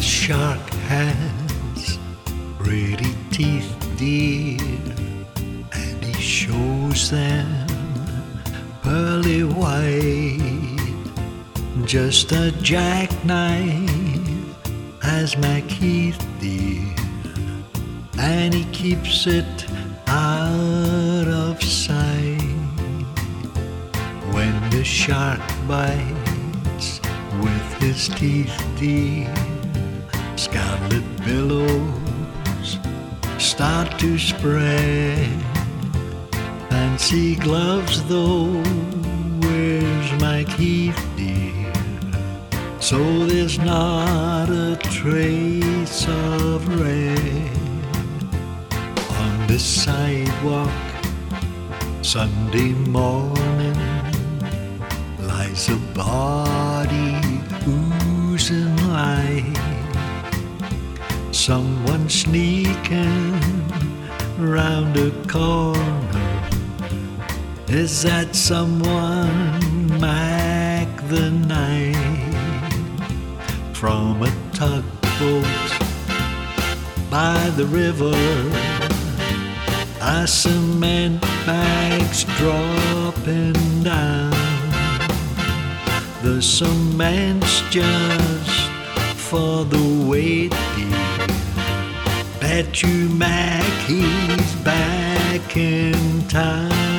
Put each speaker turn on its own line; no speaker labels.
shark has pretty teeth, dear, and he shows them pearly white. Just a jackknife as Macheath, dear, and he keeps it out of sight. When the shark bites with his teeth, dear, scarlet billows start to spread. Fancy gloves though wears Macheath, dear, so there's not a trace of red. On the sidewalk Sunday morning lies a body oozing light. Someone sneaking round a corner. Is that someone Mac the Knife? From a tugboat by the river, a cement bag's dropping down. The cement's just for the weight, dear. Bet you Mac he's back in town.